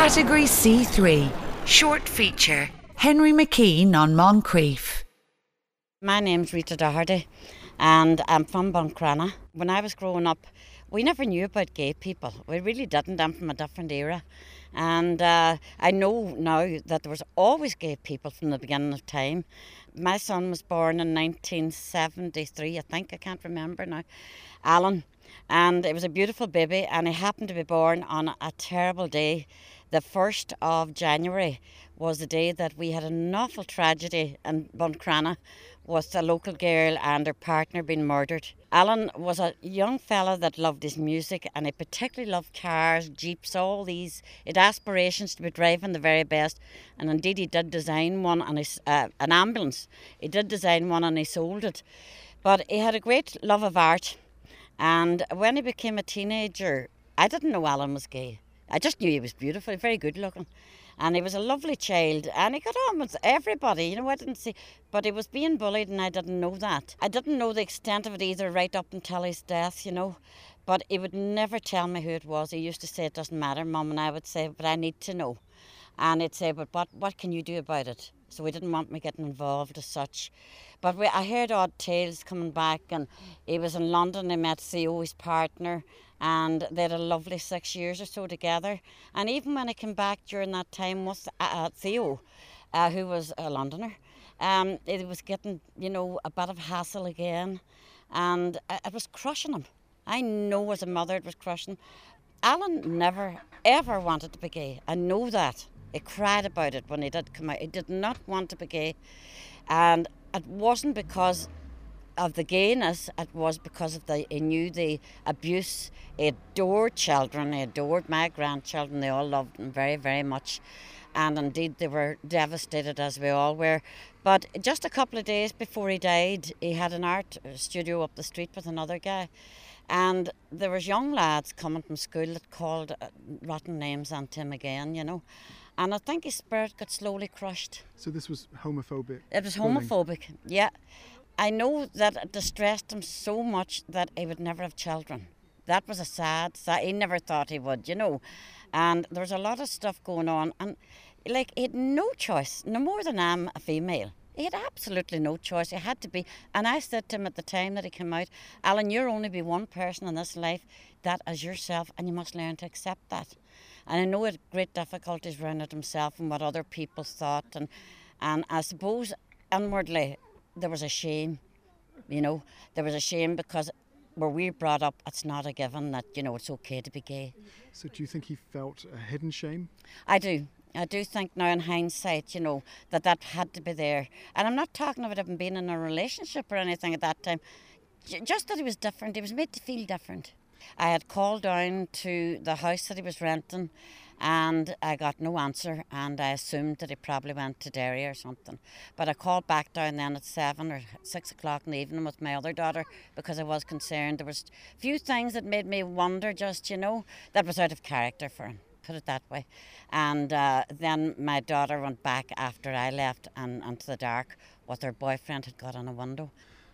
Category C3, short feature, Henry McKean on Moncrief. My name's Rita Doherty and I'm from Buncrana. When I was growing up, we never knew about gay people. We really didn't. I'm from a different era. And I know now that there was always gay people from the beginning of time. My son was born in 1973, I think, I can't remember now, Alan. And it was a beautiful baby, and he happened to be born on a terrible day. The 1st of January was the day that we had an awful tragedy in Buncrana with a local girl and her partner being murdered. Alan was a young fella that loved his music, and he particularly loved cars, jeeps, all these. He had aspirations to be driving the very best, and indeed he did design one, and an ambulance. He did design one and he sold it. But he had a great love of art, and when he became a teenager, I didn't know Alan was gay. I just knew he was beautiful, very good looking. And he was a lovely child, and he got on with everybody, I didn't see. But he was being bullied, and I didn't know that. I didn't know the extent of it either right up until his death, But he would never tell me who it was. He used to say, "It doesn't matter, Mum," and I would say, "But I need to know." And he'd say, "But what can you do about it?" So he didn't want me getting involved as such. But I heard odd tales coming back, and he was in London, he met Theo, his partner, and they had a lovely 6 years or so together. And even when I came back during that time with Theo, who was a Londoner, it was getting, a bit of hassle again, and it was crushing him. I know as a mother it was crushing. Alan never, ever wanted to be gay. I know that. He cried about it when he did come out. He did not want to be gay. And it wasn't because of the gayness, it was because of he knew the abuse. He adored children, he adored my grandchildren, they all loved him very, very much. And indeed they were devastated, as we all were. But just a couple of days before he died, he had an art studio up the street with another guy. And there was young lads coming from school that called rotten names on him again, And I think his spirit got slowly crushed. So this was homophobic? It was homophobic, yeah. I know that it distressed him so much that he would never have children. That was a sad, he never thought he would, And there was a lot of stuff going on. And he had no choice, no more than I'm a female. He had absolutely no choice. He had to be. And I said to him at the time that he came out, "Alan, you'll only be one person in this life that is yourself, and you must learn to accept that." And I know he had great difficulties around it himself and what other people thought. And I suppose inwardly there was a shame, There was a shame because where we brought up, it's not a given that, it's okay to be gay. So do you think he felt a hidden shame? I do. I do think now in hindsight, that had to be there. And I'm not talking about him being in a relationship or anything at that time. Just that he was different. He was made to feel different. I had called down to the house that he was renting, and I got no answer, and I assumed that he probably went to Derry or something. But I called back down then at 7 or 6 o'clock in the evening with my other daughter because I was concerned. There was a few things that made me wonder just, that was out of character for him, put it that way. And then my daughter went back after I left and into the dark with her boyfriend had got on a window.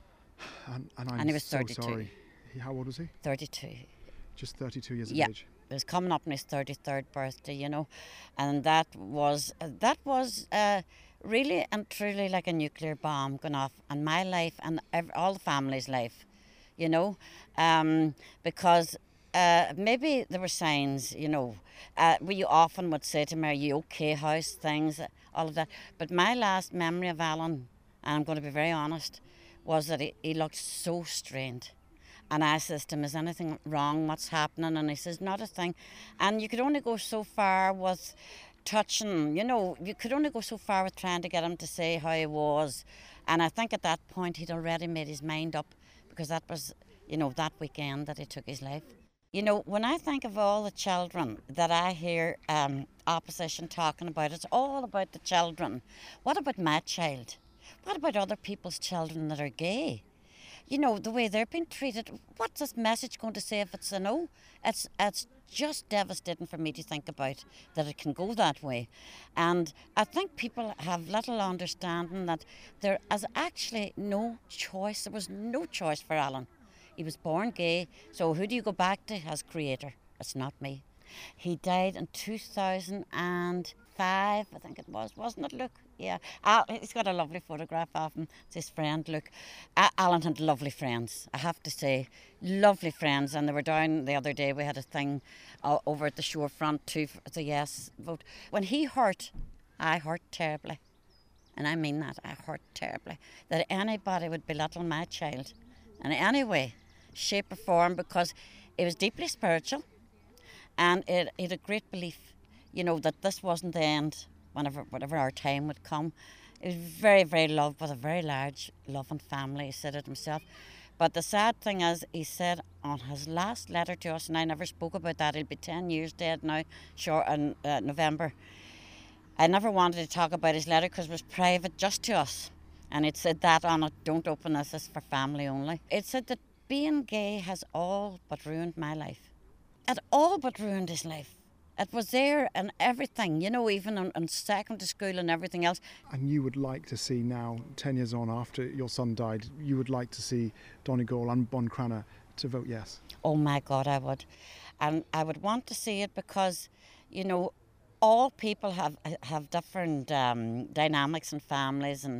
And he was so 32. Sorry. How old was he? 32. Just 32 years Yeah. of age? It was coming up on his 33rd birthday, and that was really and truly like a nuclear bomb going off in my life and all the family's life, because maybe there were signs, we often would say to me, "Are you okay, how's things?" all of that. But my last memory of Alan, and I'm going to be very honest, was that he looked so strained. And I says to him, "Is anything wrong? What's happening?" And he says, "Not a thing." And you could only go so far with touching, you could only go so far with trying to get him to say how he was. And I think at that point he'd already made his mind up because that was, that weekend that he took his life. When I think of all the children that I hear opposition talking about, it's all about the children. What about my child? What about other people's children that are gay? The way they're being treated, what's this message going to say if it's a no? It's just devastating for me to think about that it can go that way. And I think people have little understanding that there is actually no choice. There was no choice for Alan. He was born gay, so who do you go back to as creator? It's not me. He died in 2005, I think it was, wasn't it, Luke? Yeah. He's got a lovely photograph of him. It's his friend, Luke. Alan had lovely friends, I have to say. Lovely friends. And they were down the other day. We had a thing over at the shorefront too for the yes vote. When he hurt, I hurt terribly. And I mean that, I hurt terribly. That anybody would belittle my child in any way, shape or form, because it was deeply spiritual. And it had a great belief, that this wasn't the end, whatever our time would come. He was very, very loved with a very large, loving family, he said it himself. But the sad thing is, he said on his last letter to us, and I never spoke about that, he'll be 10 years dead now, short in November. I never wanted to talk about his letter because it was private just to us. And it said that on it, don't open this is for family only. It said that being gay has all but ruined my life. It all but ruined his life. It was there and everything, even in secondary school and everything else. And you would like to see now, 10 years on after your son died, you would like to see Donegal and Buncrana to vote yes? Oh my God, I would. And I would want to see it because, all people have different dynamics and families, and,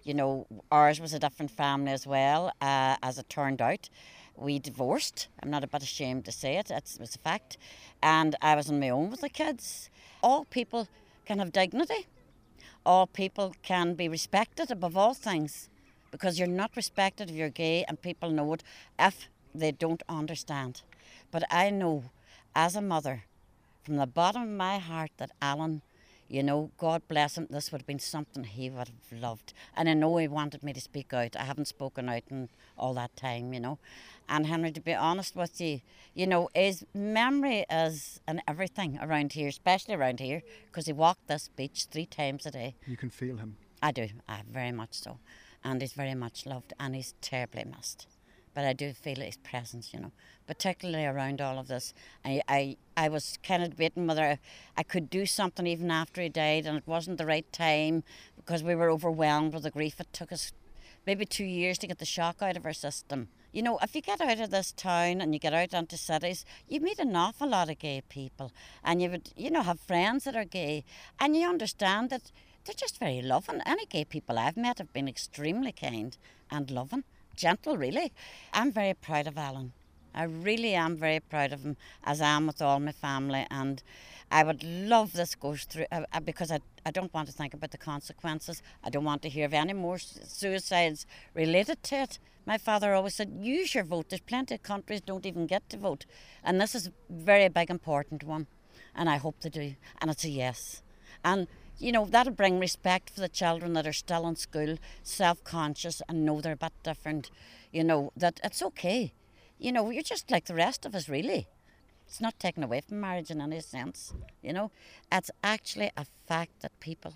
ours was a different family as well, as it turned out. We divorced. I'm not a bit ashamed to say it. It was a fact. And I was on my own with the kids. All people can have dignity. All people can be respected above all things, because you're not respected if you're gay, and people know it if they don't understand. But I know, as a mother, from the bottom of my heart, that Alan, God bless him, this would have been something he would have loved. And I know he wanted me to speak out. I haven't spoken out in all that time, And Henry, to be honest with you, his memory is in everything around here, especially around here, because he walked this beach 3 times a day. You can feel him. I do, very much so. And he's very much loved, and he's terribly missed. But I do feel his presence, particularly around all of this. I was kind of debating whether I could do something even after he died, and it wasn't the right time because we were overwhelmed with the grief. It took us maybe 2 years to get the shock out of our system. If you get out of this town and you get out into cities, you meet an awful lot of gay people, and you would, have friends that are gay, and you understand that they're just very loving. Any gay people I've met have been extremely kind and loving. Gentle, really. I'm very proud of Alan. I really am very proud of him, as I am with all my family, and I would love this goes through because I don't want to think about the consequences. I don't want to hear of any more suicides related to it. My father always said, use your vote. There's plenty of countries don't even get to vote, and this is a very big important one, and I hope they do, and it's a yes. And that'll bring respect for the children that are still in school, self-conscious, and know they're a bit different. That it's okay. You're just like the rest of us, really. It's not taken away from marriage in any sense. It's actually a fact that people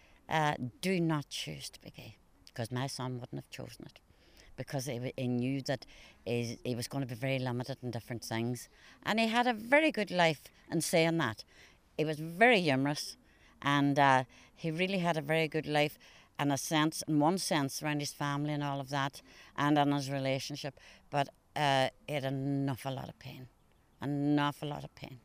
do not choose to be gay, because my son wouldn't have chosen it, because he knew that he was going to be very limited in different things, and he had a very good life in saying that. He was very humorous. And he really had a very good life in one sense, around his family and all of that, and in his relationship. But he had an awful lot of pain. An awful lot of pain.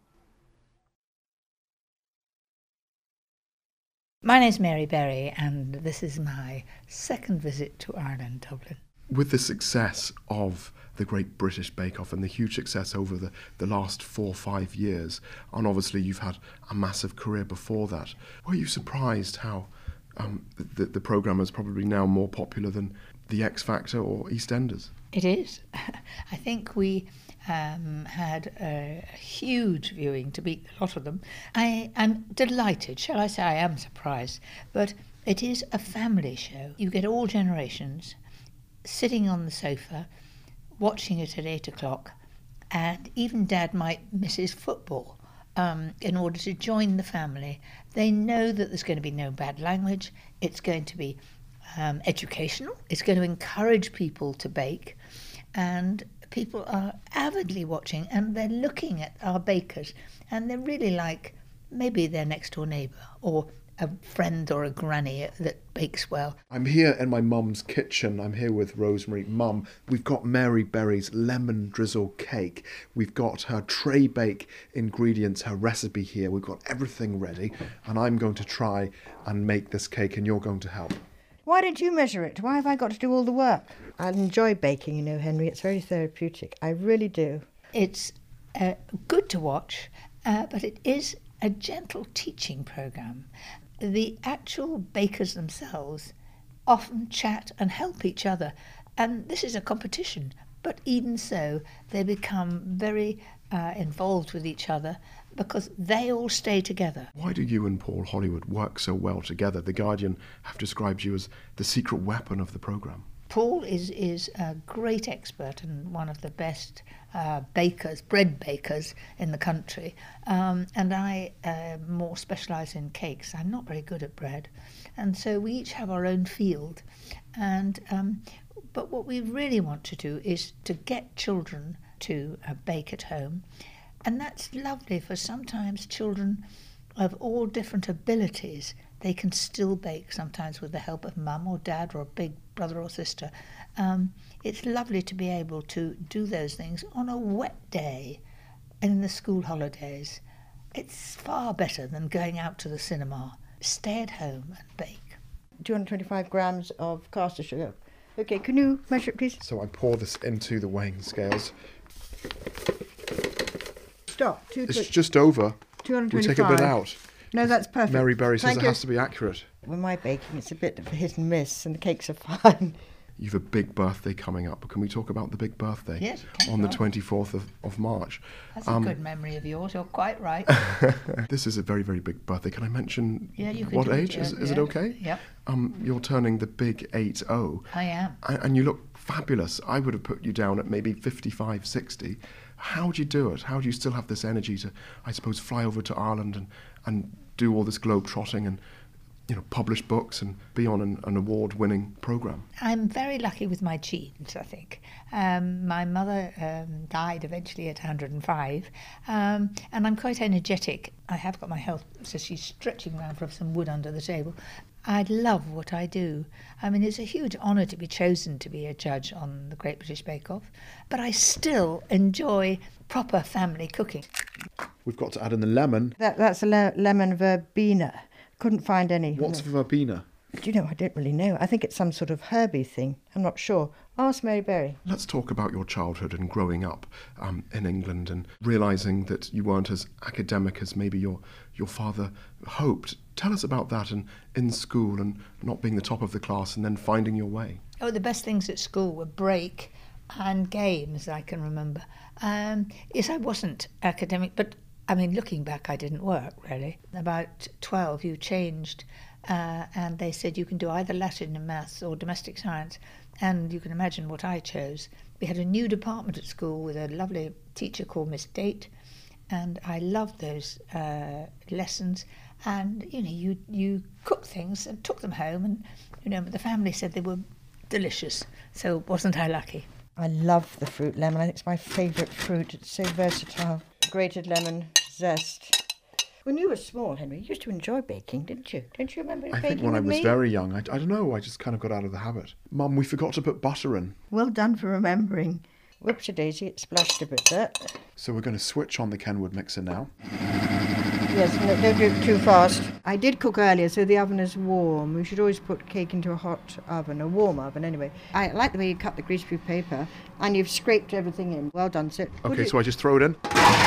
My name's Mary Berry, and this is my second visit to Ireland, Dublin. With the success of the Great British Bake Off and the huge success over the last 4 or 5 years, and obviously you've had a massive career before that, were you surprised how the programme is probably now more popular than The X Factor or EastEnders? It is. I think we had a huge viewing to beat a lot of them. I am delighted, shall I say I am surprised, but it is a family show. You get all generations sitting on the sofa, watching it at 8 o'clock, and even Dad might miss his football in order to join the family. They know that there's going to be no bad language. It's going to be educational. It's going to encourage people to bake, and people are avidly watching, and they're looking at our bakers, and they're really like maybe their next door neighbour or a friend or a granny that bakes well. I'm here in my mum's kitchen. I'm here with Rosemary. Mum, we've got Mary Berry's lemon drizzle cake. We've got her tray bake ingredients, her recipe here. We've got everything ready, and I'm going to try and make this cake, and you're going to help. Why don't you measure it? Why have I got to do all the work? I enjoy baking, you know, Henry. It's very therapeutic. I really do. It's good to watch, but it is a gentle teaching programme. The actual bakers themselves often chat and help each other, and this is a competition, but even so, they become very involved with each other because they all stay together. Why do you and Paul Hollywood work so well together? The Guardian have described you as the secret weapon of the programme. Paul is a great expert and one of the best bread bakers in the country. And I more specialise in cakes. I'm not very good at bread. And so we each have our own field. But what we really want to do is to get children to bake at home. And that's lovely, for sometimes children of all different abilities, they can still bake, sometimes with the help of mum or dad or a big brother or sister. It's lovely to be able to do those things on a wet day and in the school holidays. It's far better than going out to the cinema. Stay at home and bake. 225 grams of caster sugar. Okay, can you measure it, please? So I pour this into the weighing scales. Stop. It's just over. 225. We take a bit out. No, that's perfect. Mary Berry says Thank it you. has to be accurate. With my baking, it's a bit of a hit and miss, and the cakes are fine. You've a big birthday coming up. Can we talk about the big birthday? Yes, you can. On the 24th of March. That's a good memory of yours, you're quite right. This is a very, very big birthday. Can I mention Yeah, you can what do it, age? yeah, Is it yeah. okay? Yep. You're turning the big 80. I am. And you look fabulous. I would have put you down at maybe 55, 60. How do you do it? How do you still have this energy to, I suppose, fly over to Ireland and do all this globe trotting and, you know, publish books and be on an award-winning programme? I'm very lucky with my genes, I think. My mother died eventually at 105, and I'm quite energetic. I have got my health, so she's stretching around for some wood under the table. I love what I do. I mean, it's a huge honour to be chosen to be a judge on the Great British Bake Off, but I still enjoy proper family cooking. We've got to add in the lemon. That's a lemon verbena. Couldn't find any. What's verbena? Do you know, I don't really know. I think it's some sort of herby thing. I'm not sure. Ask Mary Berry. Let's talk about your childhood and growing up in England and realising that you weren't as academic as maybe your father hoped. Tell us about that, and in school and not being the top of the class and then finding your way. Oh, the best things at school were break and games, I can remember. Yes, I wasn't academic, but I mean, looking back, I didn't work, really. About 12, you changed, and they said you can do either Latin and maths or domestic science, and you can imagine what I chose. We had a new department at school with a lovely teacher called Miss Date, and I loved those lessons. And, you know, you cooked things and took them home, and, you know, the family said they were delicious, so wasn't I lucky? I love the fruit lemon. I think it's my favourite fruit. It's so versatile. Grated lemon, zest. When you were small, Henry, you used to enjoy baking, didn't you? Don't you remember I baking think when I with was me? very young, I don't know, I just kind of got out of the habit. Mum, we forgot to put butter in. Well done for remembering. Whoops-a-daisy, it splashed a bit there. So we're going to switch on the Kenwood mixer now. Yes, no, don't do it too fast. I did cook earlier, so the oven is warm. We should always put cake into a hot oven, a warm oven anyway. I like the way you cut the greaseproof paper, and you've scraped everything in. Well done, sir. Okay, so I just throw it in?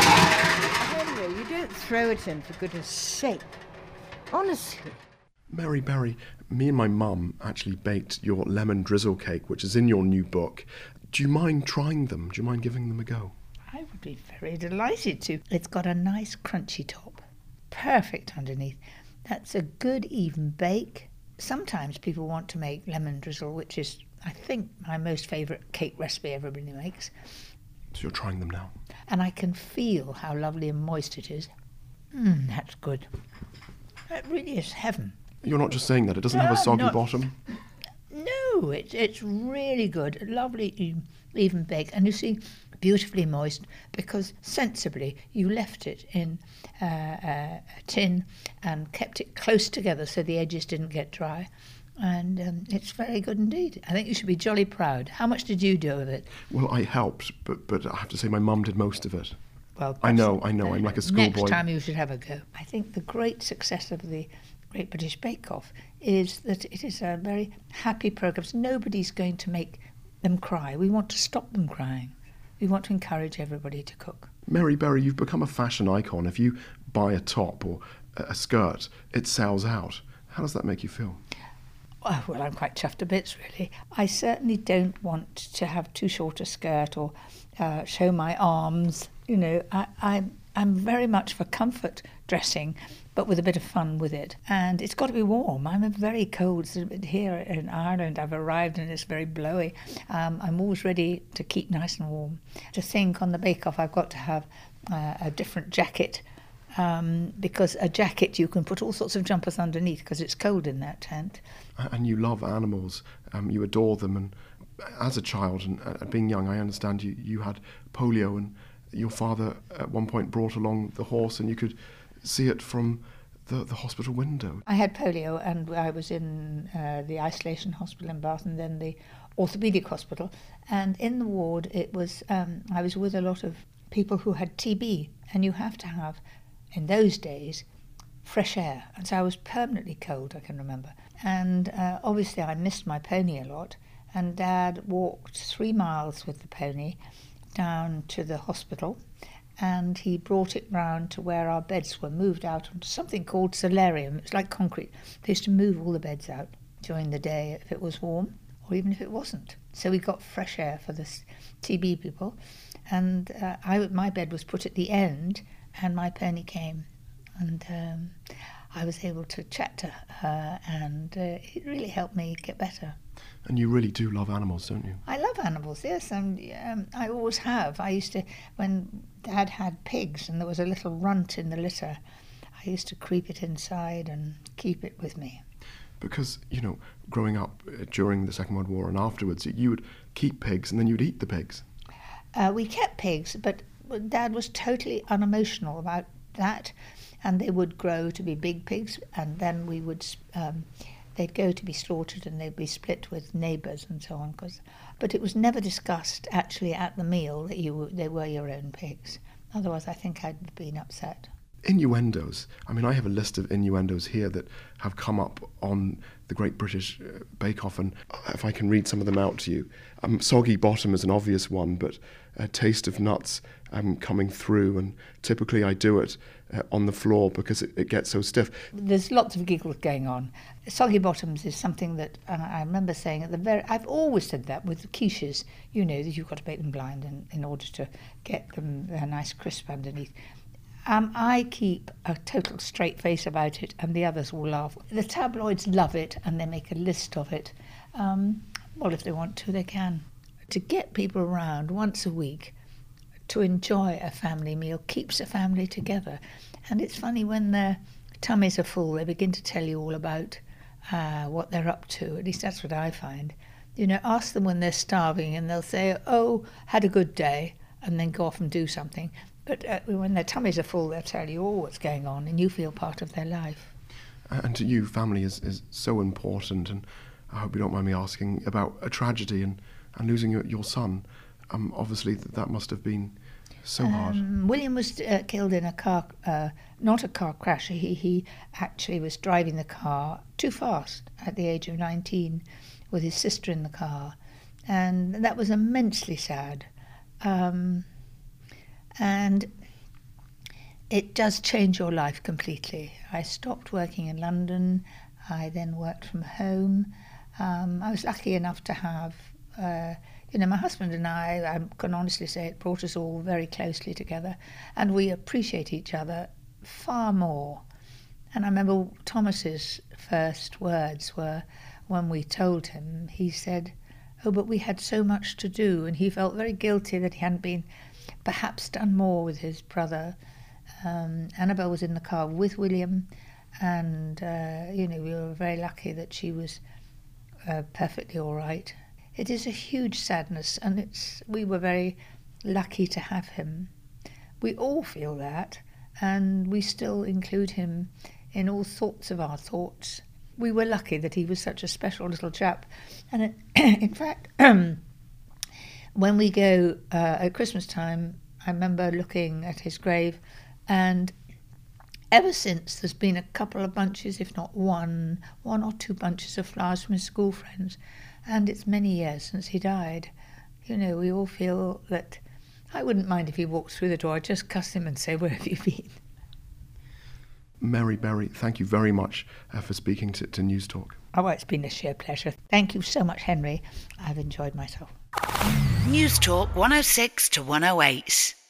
Henry, you don't throw it in, for goodness sake. Honestly. Mary Berry, me and my mum actually baked your lemon drizzle cake, which is in your new book. Do you mind trying them? Do you mind giving them a go? I would be very delighted to. It's got a nice crunchy top, perfect underneath. That's a good even bake. Sometimes people want to make lemon drizzle, which is, I think, my most favourite cake recipe everybody makes. So you're trying them now? And I can feel how lovely and moist it is. That's good. That really is heaven. You're not just saying that, it doesn't have a No, soggy not- bottom? No, it's really good. Lovely even bake. And you see, beautifully moist, because sensibly you left it in a tin and kept it close together so the edges didn't get dry. And it's very good indeed. I think you should be jolly proud. How much did you do of it? Well, I helped, but I have to say my mum did most of it. Well, I know, I'm like a schoolboy. Next time you should have a go. I think the great success of the Great British Bake Off is that it is a very happy programme. Nobody's going to make them cry. We want to stop them crying. We want to encourage everybody to cook. Mary Berry, you've become a fashion icon. If you buy a top or a skirt, it sells out. How does that make you feel? Well, I'm quite chuffed to bits, really. I certainly don't want to have too short a skirt or show my arms. You know, I'm very much for comfort dressing, but with a bit of fun with it. And it's got to be warm. I'm very cold. Here in Ireland, I've arrived and it's very blowy. I'm always ready to keep nice and warm. To think on the bake-off, I've got to have a different jacket, because a jacket you can put all sorts of jumpers underneath because it's cold in that tent. And you love animals, you adore them, and as a child and being young, I understand you had polio, and your father at one point brought along the horse and you could see it from the hospital window. I had polio and I was in the isolation hospital in Bath and then the orthopaedic hospital, and in the ward I was with a lot of people who had TB, and you have to have, in those days, fresh air. And so I was permanently cold, I can remember. And obviously I missed my pony a lot, and Dad walked 3 miles with the pony down to the hospital, and he brought it round to where our beds were, moved out onto something called solarium. It's like concrete. They used to move all the beds out during the day if it was warm, or even if it wasn't. So we got fresh air for the TB people. And my bed was put at the end, and my pony came, and I was able to chat to her, and it really helped me get better. And you really do love animals, don't you? I love animals, yes, and I always have. I used to, when Dad had pigs and there was a little runt in the litter, I used to creep it inside and keep it with me. Because, you know, growing up during the Second World War and afterwards, you would keep pigs and then you'd eat the pigs. We kept pigs, but Dad was totally unemotional about that, and they would grow to be big pigs, and then we would, they'd go to be slaughtered and they'd be split with neighbours and so on. But it was never discussed actually at the meal that they were your own pigs. Otherwise, I think I'd have been upset. Innuendos. I mean, I have a list of innuendos here that have come up on the Great British Bake Off, and if I can read some of them out to you. Soggy bottom is an obvious one, but a taste of nuts coming through, and typically I do it on the floor because it gets so stiff. There's lots of giggles going on. Soggy bottoms is something that I remember saying at the I've always said that with quiches, you know, that you've got to bake them blind in order to get them a nice crisp underneath. I keep a total straight face about it, and the others will laugh. The tabloids love it, and they make a list of it. Well, if they want to, they can. To get people around once a week to enjoy a family meal keeps a family together. And it's funny, when their tummies are full, they begin to tell you all about what they're up to. At least that's what I find. You know, ask them when they're starving, and they'll say, "Oh, had a good day," and then go off and do something. But when their tummies are full, they'll tell you all what's going on, and you feel part of their life. And to you, family is so important, and I hope you don't mind me asking about a tragedy and losing your son. Obviously, that must have been so hard. William was killed in a car, not a car crash. He actually was driving the car too fast at the age of 19 with his sister in the car, and that was immensely sad. And it does change your life completely. I stopped working in London. I then worked from home. I was lucky enough to have, my husband and I can honestly say it brought us all very closely together, and we appreciate each other far more. And I remember Thomas's first words were, when we told him, he said, "Oh, but we had so much to do," and he felt very guilty that he hadn't been perhaps done more with his brother. Annabelle was in the car with William, and we were very lucky that she was perfectly all right. It is a huge sadness, and we were very lucky to have him. We all feel that, and we still include him in all sorts of our thoughts. We were lucky that he was such a special little chap. And in fact, when we go at Christmas time, I remember looking at his grave, and ever since there's been a couple of bunches, if not one or two bunches of flowers from his school friends, and it's many years since he died. You know, we all feel that I wouldn't mind if he walked through the door. I'd just cuss him and say, "Where have you been?" Mary Berry, thank you very much for speaking to News Talk. Oh, it's been a sheer pleasure. Thank you so much, Henry. I've enjoyed myself. News Talk 106 to 108.